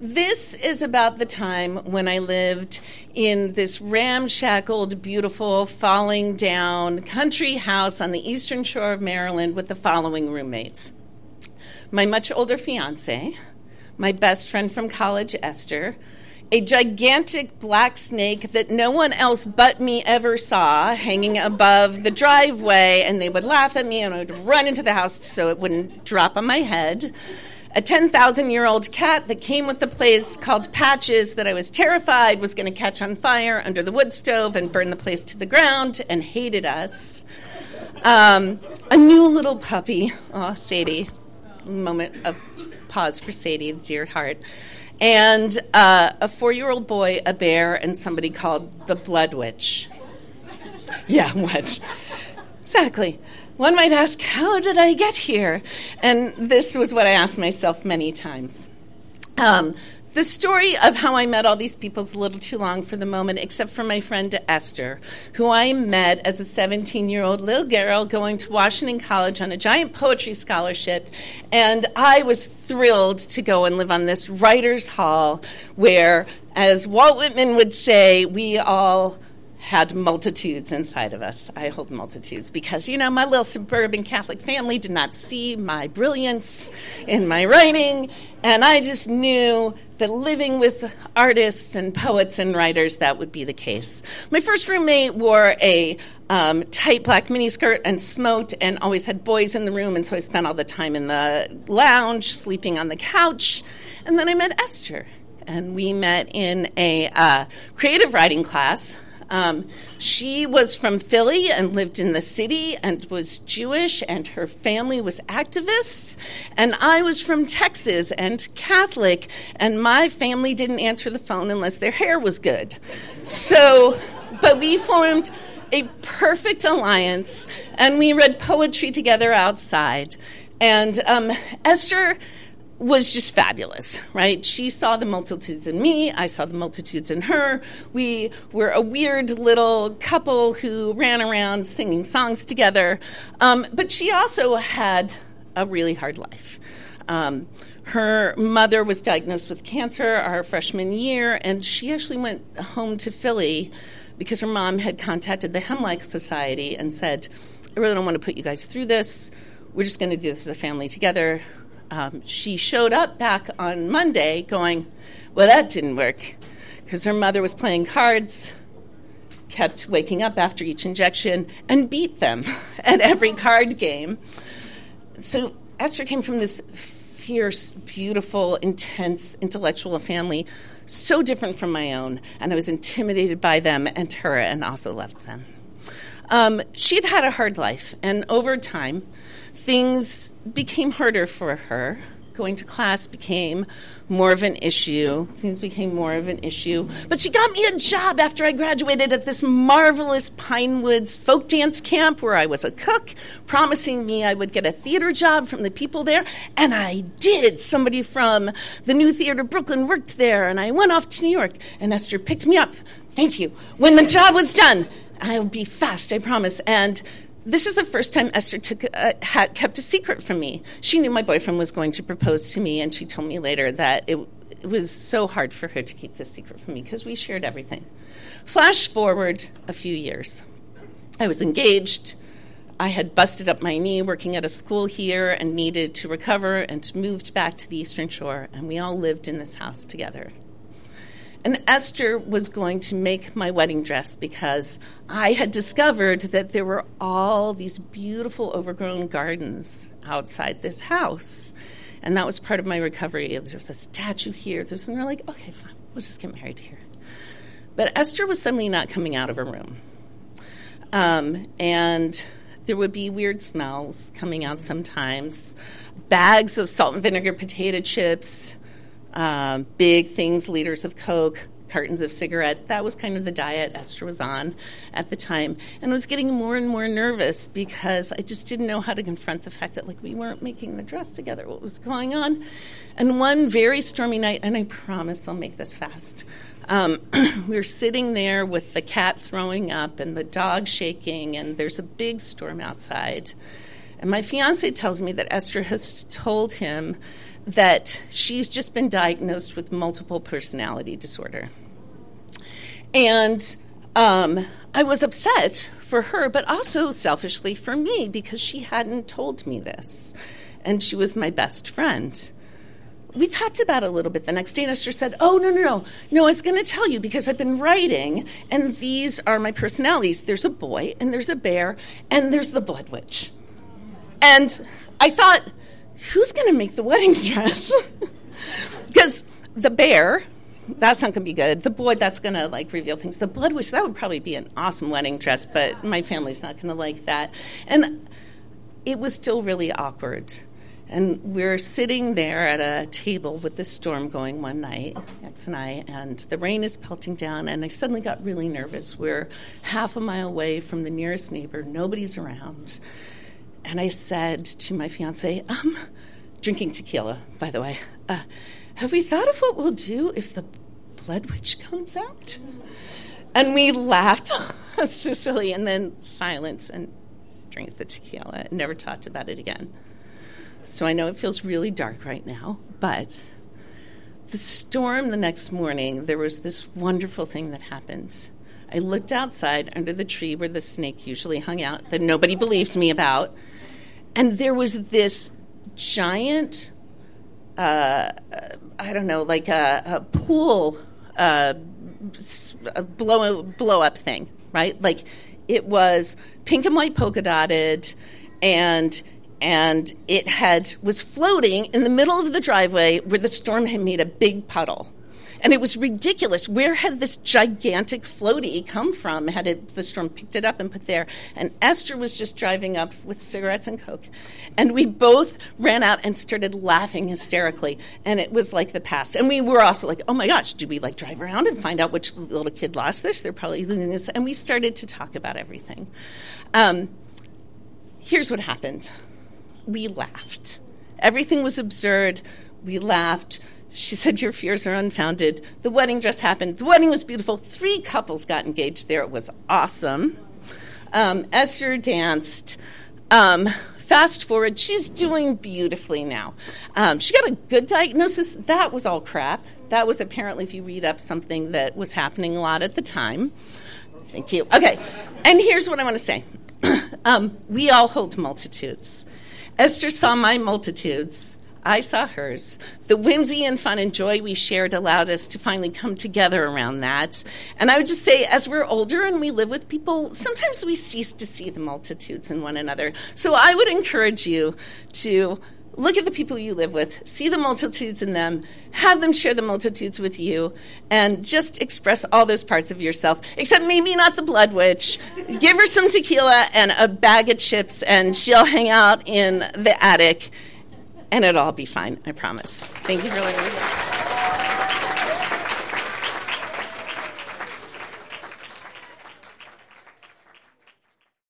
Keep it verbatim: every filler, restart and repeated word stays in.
This is about the time when I lived in this ramshackled, beautiful, falling down country house on the eastern shore of Maryland with the following roommates. My much older fiance, my best friend from college, Esther, a gigantic black snake that no one else but me ever saw hanging above the driveway, and they would laugh at me and I would run into the house so it wouldn't drop on my head. A ten thousand year old cat that came with the place called Patches that I was terrified was going to catch on fire under the wood stove and burn the place to the ground and hated us. Um, a new little puppy, oh, Sadie, moment of pause for Sadie, the dear heart. And uh, a four-year-old boy, a bear, and somebody called the Blood Witch. Yeah, what? Exactly. One might ask, how did I get here? And this was what I asked myself many times. Um, the story of how I met all these people is a little too long for the moment, except for my friend Esther, who I met as a seventeen-year-old little girl going to Washington College on a giant poetry scholarship. And I was thrilled to go and live on this writer's hall where, as Walt Whitman would say, we all had multitudes inside of us. I hold multitudes because, you know, my little suburban Catholic family did not see my brilliance in my writing, and I just knew that living with artists and poets and writers, that would be the case. My first roommate wore a um, tight black miniskirt and smoked and always had boys in the room, and so I spent all the time in the lounge, sleeping on the couch. And then I met Esther, and we met in a uh, creative writing class. Um, she was from Philly and lived in the city and was Jewish, and her family was activists. And I was from Texas and Catholic, and my family didn't answer the phone unless their hair was good. So, but we formed a perfect alliance, and we read poetry together outside. And um, Esther was just fabulous, right? She saw the multitudes in me. I saw the multitudes in her. We were a weird little couple who ran around singing songs together. Um, but she also had a really hard life. Um, her mother was diagnosed with cancer our freshman year, and she actually went home to Philly because her mom had contacted the Hemlock Society and said, I really don't want to put you guys through this. We're just going to do this as a family together. Um, she showed up back on Monday going, well, that didn't work, because her mother was playing cards, kept waking up after each injection, and beat them at every card game. So Esther came from this fierce, beautiful, intense, intellectual family, so different from my own, and I was intimidated by them and her, and also loved them. Um, she'd had a hard life, and over time, things became harder for her. Going to class became more of an issue. Things became more of an issue. But she got me a job after I graduated at this marvelous Pine Woods folk dance camp where I was a cook, promising me I would get a theater job from the people there. And I did. Somebody from the New Theater Brooklyn worked there, and I went off to New York, and Esther picked me up. Thank you. When the job was done, I'll be fast, I promise. And this is the first time Esther took a, had kept a secret from me. She knew my boyfriend was going to propose to me, and she told me later that it, it was so hard for her to keep this secret from me because we shared everything. Flash forward a few years. I was engaged. I had busted up my knee working at a school here and needed to recover and moved back to the Eastern Shore, and we all lived in this house together. And Esther was going to make my wedding dress because I had discovered that there were all these beautiful overgrown gardens outside this house. And that was part of my recovery. There was a statue here. There's, and we're like, okay, fine, we'll just get married here. But Esther was suddenly not coming out of her room. Um, and there would be weird smells coming out sometimes. Bags of salt and vinegar potato chips. Um, big things, liters of Coke, cartons of cigarette. That was kind of the diet Esther was on at the time. And I was getting more and more nervous because I just didn't know how to confront the fact that, like, we weren't making the dress together, what was going on. And one very stormy night, and I promise I'll make this fast, um, we were sitting there with the cat throwing up and the dog shaking, and there's a big storm outside. And my fiancé tells me that Esther has told him that she's just been diagnosed with multiple personality disorder. And um, I was upset for her, but also selfishly for me, because she hadn't told me this. And she was my best friend. We talked about it a little bit the next day, and Esther said, oh, no, no, no. No, I was going to tell you because I've been writing, and these are my personalities. There's a boy, and there's a bear, and there's the blood witch. And I thought, who's going to make the wedding dress? Because the bear, that's not going to be good. The boy, that's going to, like, reveal things. The blood witch, that would probably be an awesome wedding dress, but my family's not going to like that. And it was still really awkward. And we're sitting there at a table with the storm going one night, X and I, and the rain is pelting down, and I suddenly got really nervous. We're half a mile away from the nearest neighbor. Nobody's around. And I said to my fiance, um, drinking tequila, by the way, uh, have we thought of what we'll do if the blood witch comes out? And we laughed, Cicely, and then silence and drank the tequila and never talked about it again. So I know it feels really dark right now, but the storm the next morning, there was this wonderful thing that happened. I looked outside under the tree where the snake usually hung out that nobody believed me about, and there was this giant, uh, I don't know, like a, a pool uh, a blow, blow-up thing, right? Like it was pink and white polka dotted, and and it had was floating in the middle of the driveway where the storm had made a big puddle. And it was ridiculous. Where had this gigantic floaty come from? Had it, the storm picked it up and put there? And Esther was just driving up with cigarettes and Coke. And we both ran out and started laughing hysterically. And it was like the past. And we were also like, oh my gosh, do we like drive around and find out which little kid lost this? They're probably using this. And we started to talk about everything. Um, here's what happened. We laughed. Everything was absurd. We laughed. She said, your fears are unfounded. The wedding dress happened. The wedding was beautiful. Three couples got engaged there. It was awesome. Um, Esther danced. Um, fast forward, she's doing beautifully now. Um, she got a good diagnosis. That was all crap. That was apparently, if you read up, something that was happening a lot at the time. Thank you. Okay, and here's what I want to say. um, we all hold multitudes. Esther saw my multitudes. I saw hers. The whimsy and fun and joy we shared allowed us to finally come together around that. And I would just say, as we're older and we live with people, sometimes we cease to see the multitudes in one another. So I would encourage you to look at the people you live with, see the multitudes in them, have them share the multitudes with you, and just express all those parts of yourself, except maybe not the blood witch. Give her some tequila and a bag of chips, and she'll hang out in the attic. And it'll all be fine, I promise. Thank you for letting me go.